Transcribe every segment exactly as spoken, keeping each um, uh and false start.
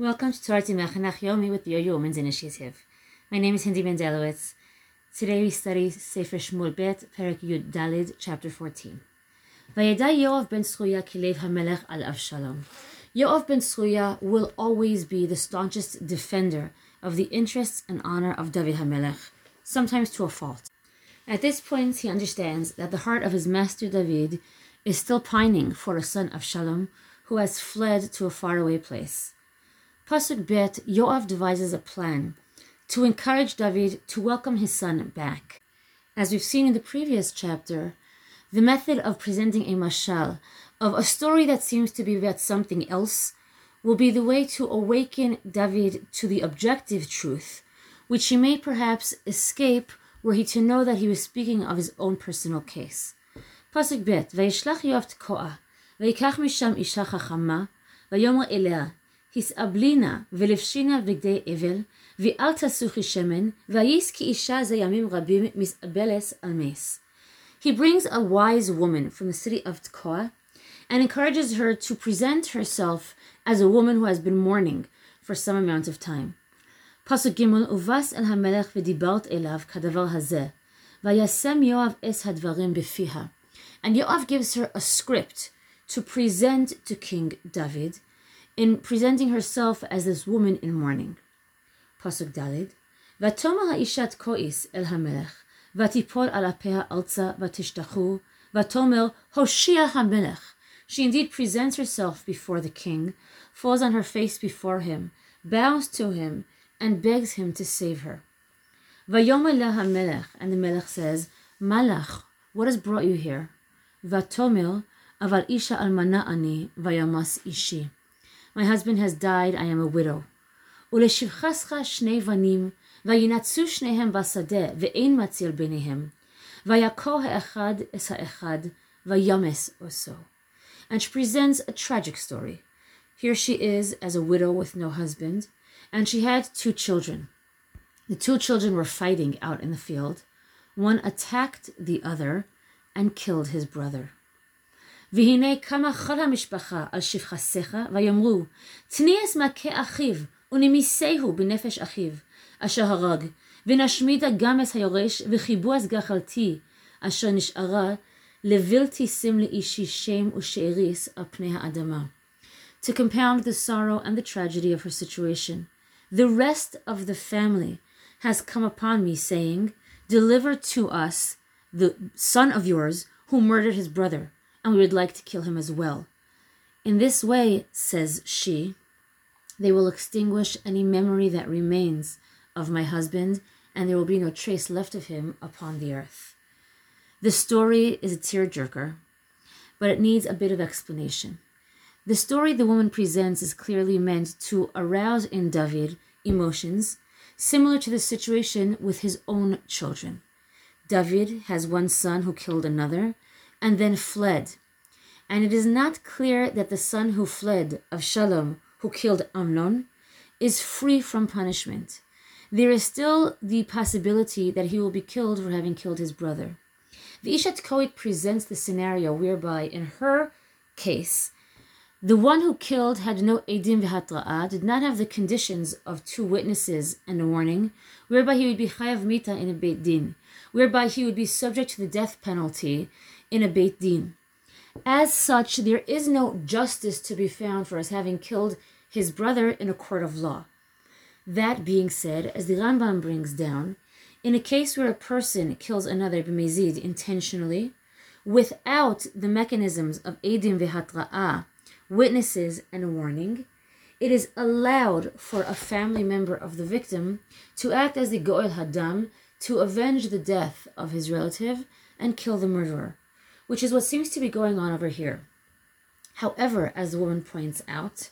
Welcome to Torah Mechanach Yomi with the Yo-Yo Women's Initiative. My name is Hindi Mendelowitz. Today we study Sefer Shmuel Bet, Perek Yud Dalid, chapter fourteen. Vayeda Yoav ben Tzruya kilev hamelech al Avshalom. Yoav ben Tzruya will always be the staunchest defender of the interests and honor of David HaMelech, sometimes to a fault. At this point, he understands that the heart of his master David is still pining for a son of Shalom who has fled to a faraway place. Pasuk Bet, Yoav devises a plan to encourage David to welcome his son back. As we've seen in the previous chapter, the method of presenting a mashal, of a story that seems to be about something else, will be the way to awaken David to the objective truth, which he may perhaps escape were he to know that he was speaking of his own personal case. Pasuk Bet, Vayishlach Yoav Tekoa, Vayikach misham isha chachama, Vayomer elea, His'ablina velevshina v'gdei evel, v'al tasuchi shemen, v'ayis ki isha zayamim rabim mis'abeles al mes. He brings a wise woman from the city of Tekoa and encourages her to present herself as a woman who has been mourning for some amount of time. Pasuk Gimel, Uvas el hamelech v'dibart elav kadavar hazeh, v'yasem Yoav es hadvarim befiha. And Yoav gives her a script to present to King David, in presenting herself as this woman in mourning. Pasuk Dalid, Vatomer ha'ishat kois el hamelech, vatipol al apea alza vatishtachu, vatomer Hoshia hamelech. She indeed presents herself before the king, falls on her face before him, bows to him, and begs him to save her. Vayomer le hamelech, and the melech says, Malach, what has brought you here? Vatomer, aval isha almana ani, vayamas ishi. My husband has died, I am a widow. Uleshivchascha shnei vanim, vayinatzu shnehem vasadeh, ve'ein matzil beinehem. Vayakor ha'echad es ha'echad, vayames oso. And she presents a tragic story. Here she is as a widow with no husband, and she had two children. The two children were fighting out in the field. One attacked the other and killed his brother. והנה קמה כל המשפחה על שפחסיך, ויאמרו, תניאס מכה אחיו, ונמיסהו בנפש אחיו, אשר הרג, ונשמידה גם את היורש, וחיבו אז גחלתי, אשר נשארה, לבלתי סמלי אישי שם ושאריס על פני האדמה. To compound the sorrow and the tragedy of her situation, the rest of the family has come upon me, saying, deliver to us the son of yours who murdered his brother, and we would like to kill him as well. In this way, says she, they will extinguish any memory that remains of my husband, and there will be no trace left of him upon the earth. The story is a tearjerker, but it needs a bit of explanation. The story the woman presents is clearly meant to arouse in David emotions similar to the situation with his own children. David has one son who killed another, and then fled. And it is not clear that the son who fled, of Shalom, who killed Amnon, is free from punishment. There is still the possibility that he will be killed for having killed his brother. The Isha Tekoit presents the scenario whereby, in her case, the one who killed had no edim v'hatra'ah, did not have the conditions of two witnesses and a warning, whereby he would be chayav mita in a beit din, whereby he would be subject to the death penalty in a beit din. As such, there is no justice to be found for us having killed his brother in a court of law. That being said, as the Rambam brings down, in a case where a person kills another b'mezid intentionally, without the mechanisms of edim v'hatra'ah, witnesses and a warning, it is allowed for a family member of the victim to act as the go'el hadam, to avenge the death of his relative and kill the murderer, which is what seems to be going on over here. However, as the woman points out,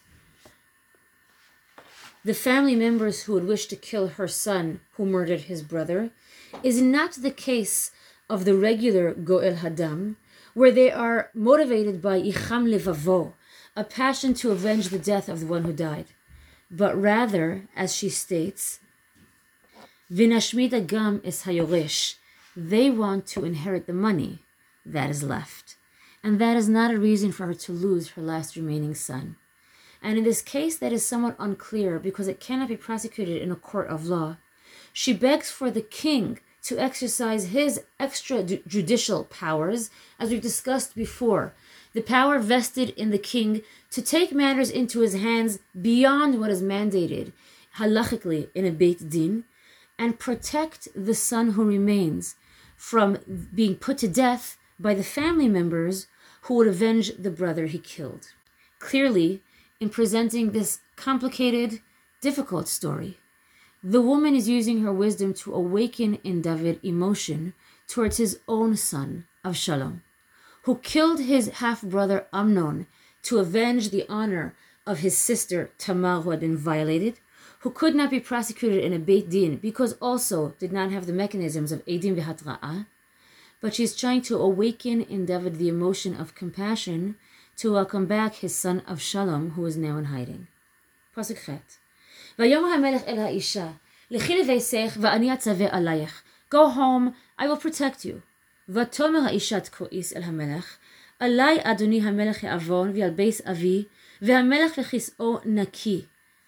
the family members who would wish to kill her son who murdered his brother is not the case of the regular go'el hadam, where they are motivated by icham levavo, a passion to avenge the death of the one who died, but rather, as she states, Vinashmida gam es hayoresh, they want to inherit the money that is left. And that is not a reason for her to lose her last remaining son. and in this case that is somewhat unclear because it cannot be prosecuted in a court of law, she begs for the king to exercise his extrajudicial powers, as we've discussed before, the power vested in the king to take matters into his hands beyond what is mandated halachically in a Beit Din, and protect the son who remains from being put to death by the family members who would avenge the brother he killed. Clearly, in presenting this complicated, difficult story, the woman is using her wisdom to awaken in David emotion towards his own son, Avshalom, who killed his half-brother Amnon to avenge the honor of his sister Tamar, who had been violated, who could not be prosecuted in a Beit Din because also did not have the mechanisms of Eidim v'Hatra'ah, but she's trying to awaken in David the emotion of compassion to welcome back his son Avshalom, who is now in hiding. Pasuk Chet. ויאמר המלך אל האישה, לכי לביתך ואני אצווה עלייך. Go home, I will protect you. ותאמר האישה תכועס אל המלך, עלי אדוני המלך יעוון ועל בית אבי, והמלך וכיסאו נקי.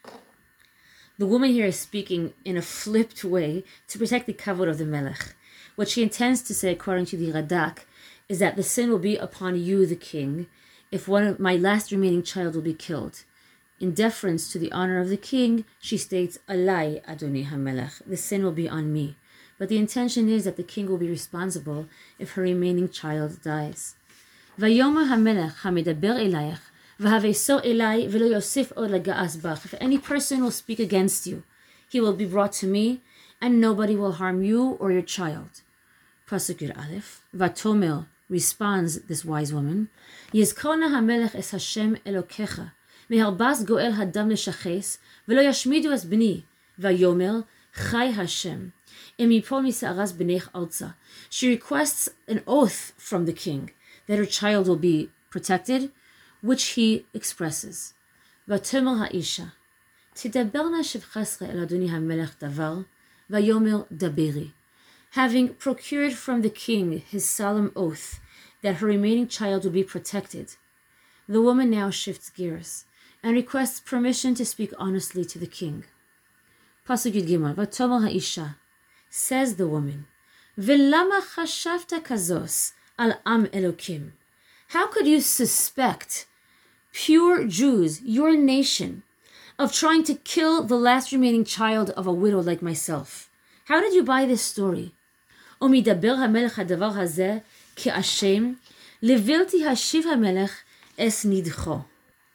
The woman here is speaking in a flipped way to protect the kavod of the melech. What she intends to say, according to the Radak, is that the sin will be upon you, the king, if one of my last remaining child will be killed. In deference to the honor of the king, she states, Alai Adoni HaMelech, the sin will be on me. But the intention is that the king will be responsible if her remaining child dies. Vayomer HaMelech HaMedaber Elayach, V'haveso Elai V'lo Yosef od Laga'as Bach. If any person will speak against you, he will be brought to me, and nobody will harm you or your child. Pasuk Yud Aleph. Vatomer responds this wise woman, Yizkona HaMelech es Hashem Elokecha, מהרבס גואל הדם לשחס, ולא ישמידו את בני, ויאמר, חי השם, אם יפול משערס בנך ארצה. She requests an oath from the king that her child will be protected, which he expresses. ותאמר האישה, תדבר נא שבחסך אל אדוני המלך דבר, ויאמר דברי. Having procured from the king his solemn oath that her remaining child will be protected, the woman now shifts gears and requests permission to speak honestly to the king. Pasuk Yud Gimel, Vatomer ha'isha, says the woman, V'lama chashavta kazos al am Elokim. How could you suspect pure Jews, your nation, of trying to kill the last remaining child of a widow like myself? How did you buy this story? Umidaber hamelech hadavar hazeh ke'ashem, levilti hashiv hamelech es nidcho.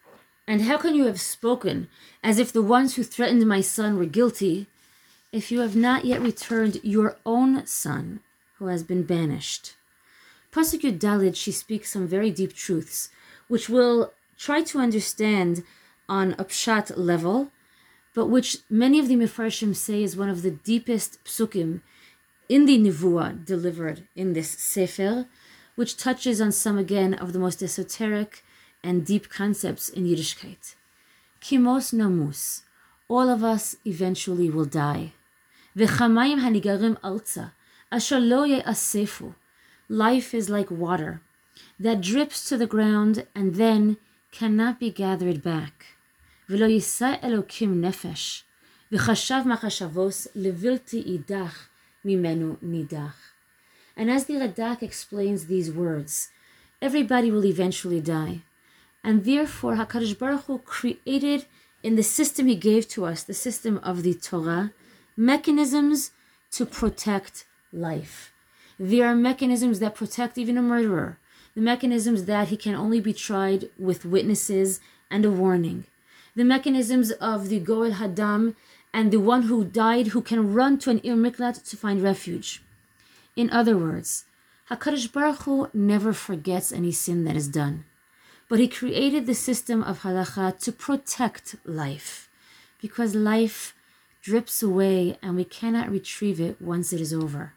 And how can you have spoken as if the ones who threatened my son were guilty, if you have not yet returned your own son who has been banished? Pasuk Yud Daled, she speaks some very deep truths, which we'll try to understand on a pshat level, but which many of the Mefarshim say is one of the deepest psukim in the Nevuah delivered in this Sefer, which touches on some again of the most esoteric and deep concepts in Yiddishkeit. Kimos namus, all of us eventually will die. V'chamayim hanigarim arza, asher lo ye'asefu. Life is like water that drips to the ground and then cannot be gathered back. V'lo yisa Elokim nefesh, v'chashav machashavos levilti idach mimenu nidach. And as the Radak explains these words, everybody will eventually die. And therefore, HaKadosh Baruch Hu created in the system he gave to us, the system of the Torah, mechanisms to protect life. There are mechanisms that protect even a murderer. The mechanisms that he can only be tried with witnesses and a warning. The mechanisms of the Goel Hadam and the one who died who can run to an Ir Miklat to find refuge. In other words, HaKadosh Baruch Hu never forgets any sin that is done. But he created the system of halacha to protect life, because life drips away and we cannot retrieve it once it is over.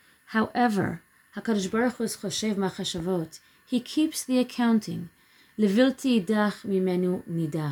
However, HaKadosh Baruch Hu is choshev machashavot. He keeps the accounting. Levilti idach mimenu nidach.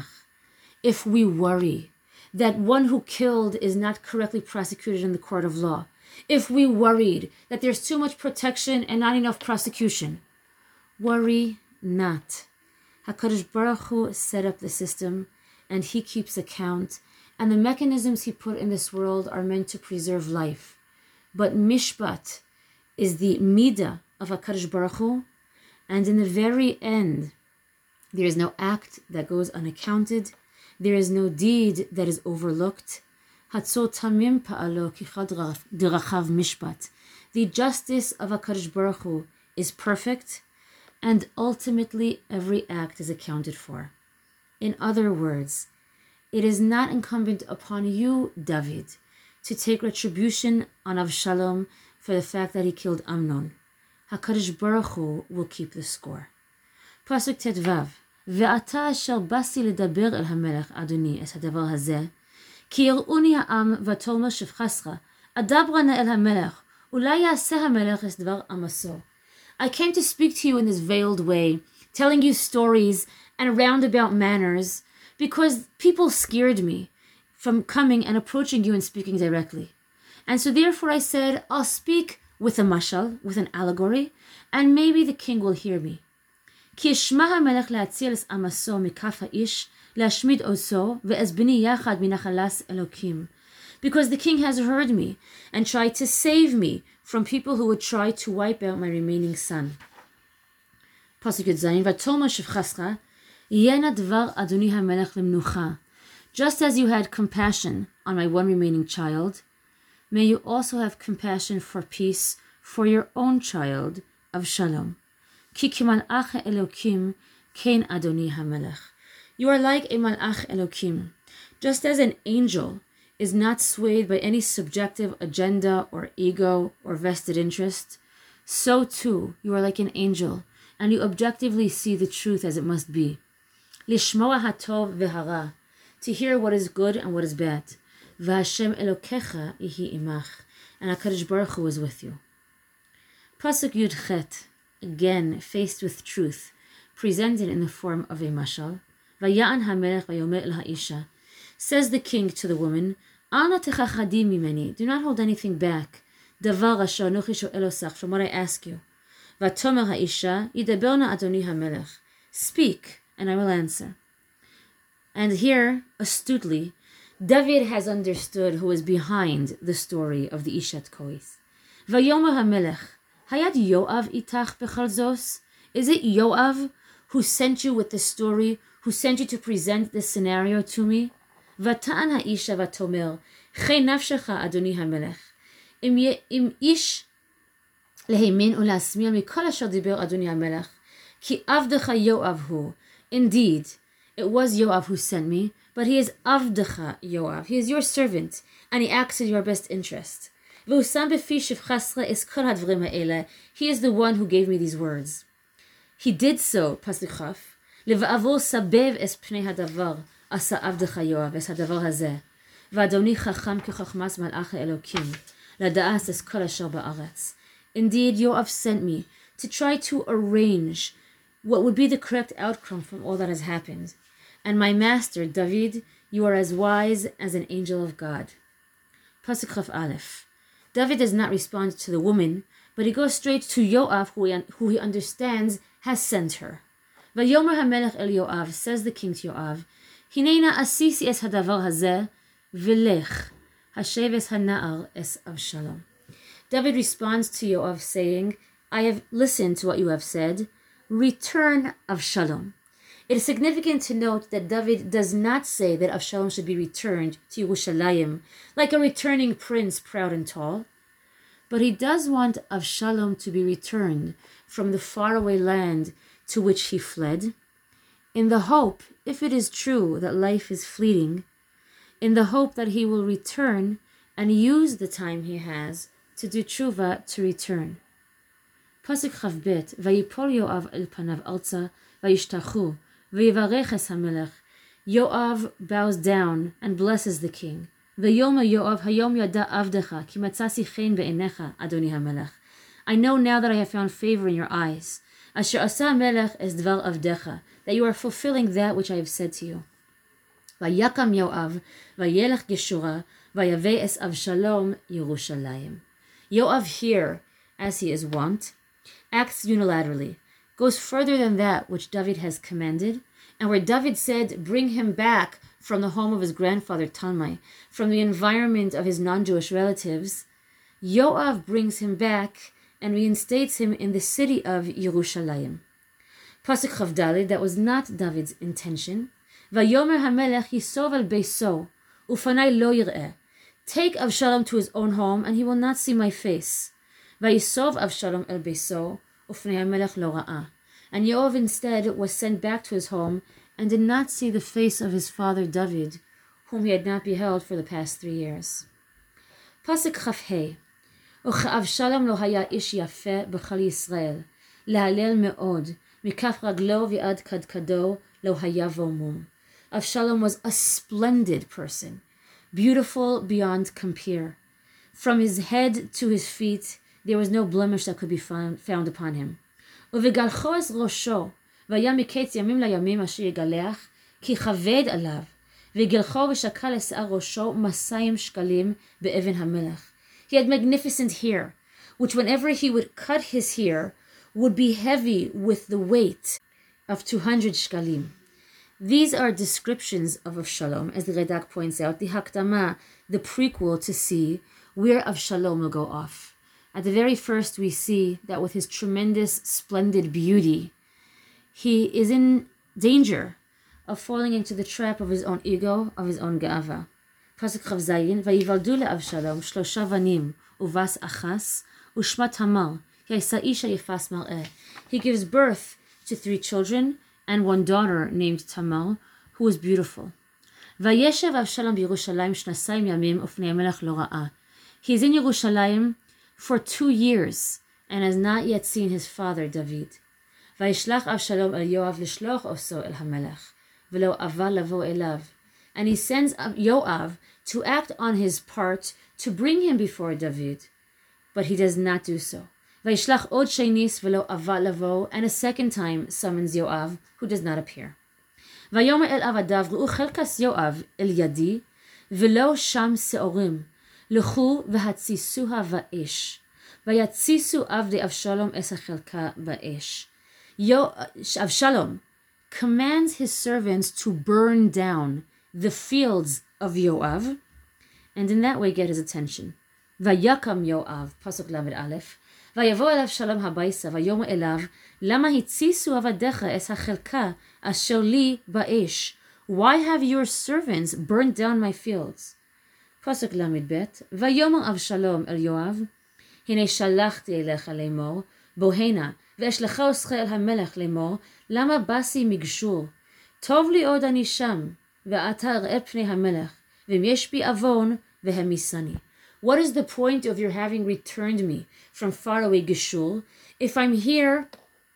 If we worry that one who killed is not correctly prosecuted in the court of law, if we worried that there's too much protection and not enough prosecution, worry not. HaKadosh Baruch Hu set up the system and he keeps account, and the mechanisms he put in this world are meant to preserve life. But mishpat is the midah of HaKadosh Baruch Hu, and in the very end, there is no act that goes unaccounted. There is no deed that is overlooked. Hatzot tamim pa'alo kichad derachav mishpat. The justice of HaKadosh Baruch Hu is perfect, and ultimately every act is accounted for. In other words, it is not incumbent upon you, David, to take retribution on Avshalom for the fact that he killed Amnon. HaKadosh Baruch Hu will keep the score. Pasuk Tet Vav. ואתה אשר באתי לדבר אל המלך, אדוני, את הדבר הזה, כי יראוני העם ותאמר שפחסך, אדברה נא אל המלך, אולי יעשה המלך את דבר עמסו. I came to speak to you in this veiled way, telling you stories and roundabout manners, because people scared me from coming and approaching you and speaking directly. And so therefore I said, I'll speak with a mashal, with an allegory, and maybe the king will hear me. כי ישמע המלך להציל את עמסו מכף האיש, להשמיד עושו, ואזבני יחד מנחלת אלוקים. Because the king has heard me and tried to save me from people who would try to wipe out my remaining son. פסוק י"ז, ותאמר שפחסך, יהיה נא דבר אדוני המלך למנוחה. Just as you had compassion on my one remaining child, may you also have compassion for peace for your own child of Shalom. כי כמלאך אלוקים, כן אדוני המלך. You are like a malach Elokim. Just as an angel is not swayed by any subjective agenda or ego or vested interest, so too you are like an angel, and you objectively see the truth as it must be. Lishmoa hatov v'hara, to hear what is good and what is bad. V'Hashem Elokecha ihi imach, and HaKadosh Baruch Hu is with you. Pasuk Yud Chet, again faced with truth, presented in the form of a mashal. Vaya'an hamelech vayomer el ha'isha, says the king to the woman, Ana techachadi mimeni, do not hold anything back. Davar asher anochi sho'el osach, from what I ask you. Vatomer ha'isha, yidaber na adoni hamelech, speak, and I will answer. And here, astutely, David has understood who is behind the story of the Ishat Kois. Vayomer hamelech, hayad Yoav itach bechal zos? Is it Yoav who sent you with the story, who sent you to present this scenario to me? Vata'an ha'isha vatomer, chei nafshecha adoni hamelech. Im ish lehimin ulasmir mikol asher diber adoni hamelech, ki avdecha Yoav hu. Indeed, it was Yoav who sent me, but he is avdecha Yoav. He is your servant, and he acts in your best interest. V'usam befi shivchasra es kol hadvrim ha'ele. He is the one who gave me these words. He did so, pasuk chaf, leva'avor sabev es pnei hadavar, asa avdecha Yoav, es hadavar hazeh. V'adoni chacham kechachmas malach Elokim, lada'as es kol asher ba'aretz. Indeed, Yoav sent me to try to arrange what would be the correct outcome from all that has happened. And my master, David, you are as wise as an angel of God. Pasuk chaf aleph. David does not respond to the woman, but he goes straight to Yoav, who he, who he understands has sent her. Vayomer hamelech el Yoav, says the king to Yoav, Hineina asisi es hadavar hazeh, v'lech, hashev es hana'ar es Avshalom. David responds to Yoav saying, I have listened to what you have said, return Avshalom. It is significant to note that David does not say that Avshalom should be returned to Yerushalayim, like a returning prince proud and tall. But he does want Avshalom to be returned from the faraway land to which he fled, in the hope, if it is true that life is fleeting, in the hope that he will return and use the time he has to do tshuva to return. Pasuk Chav Bet, Vayipol Yoav el panav arza, vayishtachu, vayivarech es hamelech. Yoav bows down and blesses the king. Vayomer Yoav hayom yada avdecha, ki matzasi chen be'enecha, adoni hamelech. I know now that I have found favor in your eyes. Asher asa melech es dvar avdecha, that you are fulfilling that which I have said to you. Vayakam Yoav, vayelech geshura, vayaveh es Avshalom Yerushalayim. Yoav here, as he is wont, acts unilaterally, goes further than that which David has commanded, and where David said, bring him back from the home of his grandfather Talmai, from the environment of his non-Jewish relatives, Yoav brings him back and reinstates him in the city of Yerushalayim. Pasuk Chav Daled, that was not David's intention. Vayomer HaMelech Yisov al Beiso, Ufanai lo yir'eh. Take Avshalom to his own home, and he will not see my face. Vayisov Avshalom el Beiso, Ufanai HaMelech lo ra'ah. And Yoav instead was sent back to his home and did not see the face of his father David, whom he had not beheld for the past three years. Pasuk Chaf Hei. וכאבשלום לא היה איש יפה בכל ישראל, להלל מאוד, מכף רגלו ועד קדקדו לא היה בו מום. Avshalom was a splendid person, beautiful beyond compare. From his head to his feet, there was no blemish that could be found, found upon him. ובגלחו את ראשו, והיה מקץ ימים לימים אשר יגלח, כי כבד עליו, וגלחו ושקל לשיער ראשו מאתיים שקלים באבן המלך. He had magnificent hair, which whenever he would cut his hair, would be heavy with the weight of two hundred shkalim. These are descriptions of Avshalom, as the Radak points out, the Hakdama, the prequel to see where Avshalom will go off. At the very first, we see that with his tremendous, splendid beauty, he is in danger of falling into the trap of his own ego, of his own ga'ava. Pasuk Chav Zayin, ויוולדו לאבשלום שלושה בנים ובס אחס ושמה תמר, כי הייתה אישה יפת מראה. He gives birth to three children and one daughter named Tamar, who was beautiful. וישב אבשלום בירושלים שנתיים ימים ופני המלך לא ראה. He is in Yerushalayim for two years and has not yet seen his father David. וישלח אבשלום אל יואב לשלוח עושו אל המלך, ולא אבה לבוא אליו. And he sends Yoav to act on his part to bring him before David, but he does not do so. Vayishlach od sheinis velo ava lavo, and a second time summons Yoav, who does not appear. Vayomer el avadav ru'u chelkas Yoav el yadi velo sham seorim lechu v'hatzisuha va'esh vayatzisu avdei Avshalom es hachelka va'esh. Avshalom commands his servants to burn down the fields of Yoav, and in that way get his attention. Vayakam Yoav, pasuk lamed aleph, vayavo elav shalom habaysa, vayomer elav, lama hitzisu avadecha es hachelka asher li ba'esh. Why have your servants burned down my fields? Pasuk lamed bet, vayomer Avshalom el Yoav, hine shalachti elecha lemor, bohena, ve'eshlecha oscha el hamelech lemor, lama basi migshur, tov li od ani sham, ואתה אראה פני המלך, ואם יש בי עוון, והמיסני. What is the point of your having returned me from faraway Geshur, if I'm here,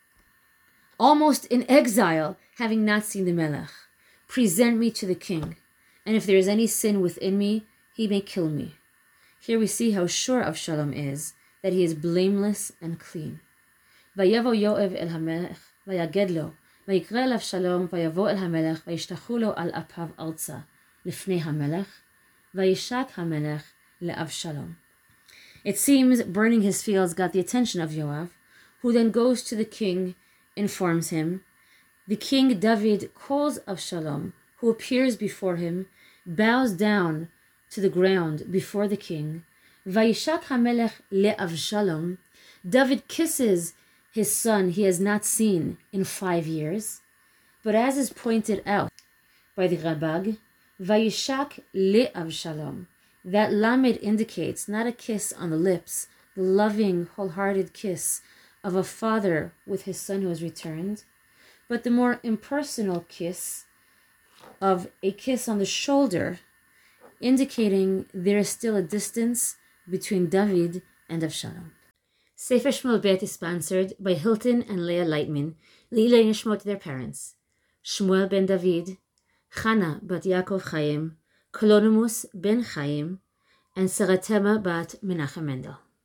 almost in exile, having not seen the Melech? Present me to the king, and if there is any sin within me, he may kill me. Here we see how sure Avshalom is that he is blameless and clean. ויבוא יואב אל המלך, ויגד לו, ויקרא אל אבשלום, ויבוא אל המלך, וישתחו לו על אפיו ארצה, לפני המלך, וישק המלך לאבשלום. It seems burning his fields got the attention of Yoav, who then goes to the king, informs him. The king David calls Avshalom, who appears before him, bows down to the ground before the king. Vayishak hamelech le'Avshalom. David kisses his son he has not seen in five years. But as is pointed out by the Rabag, Vayishak le'Avshalom. That lamed indicates not a kiss on the lips, the loving, wholehearted kiss of a father with his son who has returned, but the more impersonal kiss of a kiss on the shoulder, indicating there is still a distance between David and Avshalom. Sefer Shmuel Bet is sponsored by Hilton and Leah Lightman, Leila Nishmot to their parents, Shmuel ben David, Chana bat Yaakov Chaim, Kolonimus ben Chaim, and Saratema bat Menachem Mendel.